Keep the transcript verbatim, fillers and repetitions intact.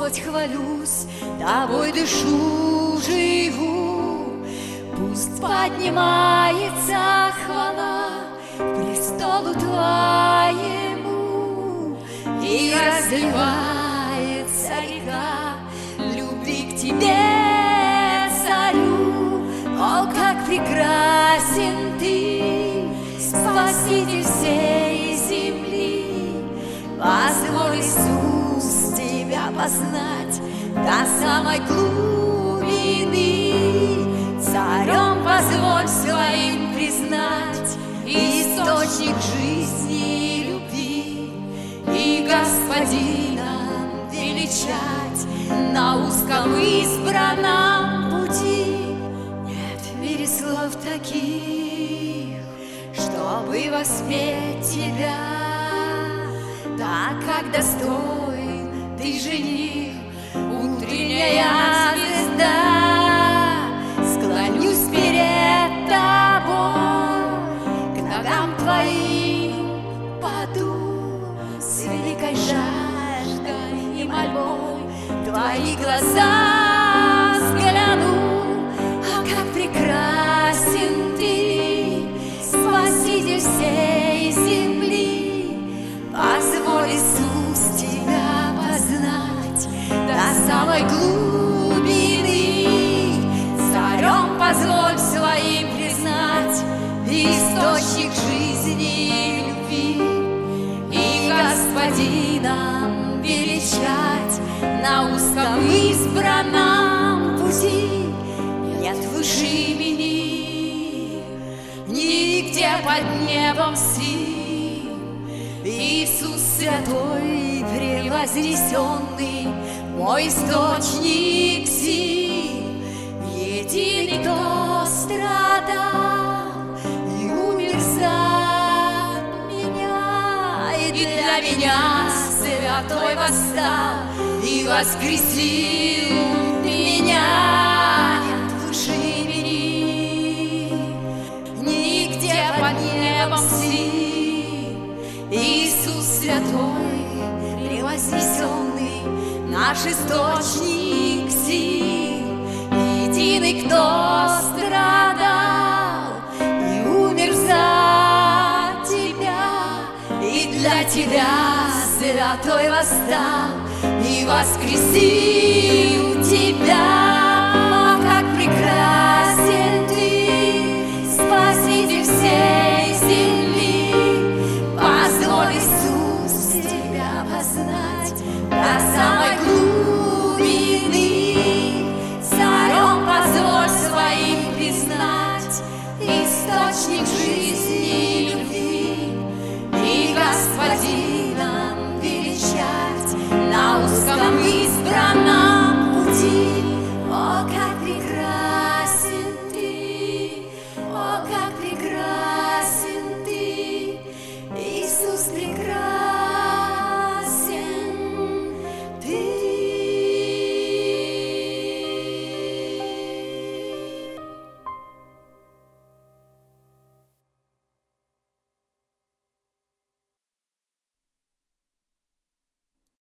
Господь, хвалюсь, Тобой дышу, живу. Пусть поднимается хвала к престолу Твоему и разливается река любви к Тебе, Царю. О, как прекрасен Ты, Спаситель всей земли! Позволь, Иисус, Тебя познать до самой глубины. Царем позволь своим признать источник жизни и любви, и Господина величать на узком избранном пути. Нет в мире слов таких, чтобы воспеть Тебя, так как достоин Ты жених, утренняя звезда. Склонюсь перед Тобой, к ногам Твоим паду с великой жаждой и мольбой. Твои глаза взгляну, а как прекрасен Ты, Спаситель всей земли. Позволь, Иисус, Тебя познать до самой глубины. Царем позволь своим признать источник жизни и любви, и Господином величать на узком избранном пути. Нет выше имени нигде под небом сил. Иисус святой, превознесенный, мой источник сил. Единый, кто страдал и умер за меня, и для меня святой восстал и воскресил меня. Нет выше имени нигде под небом сил. Иисус святой, превознесенный, наш источник сил. Единый, кто страдал и умер за Тебя, и для Тебя святой восстал и воскресил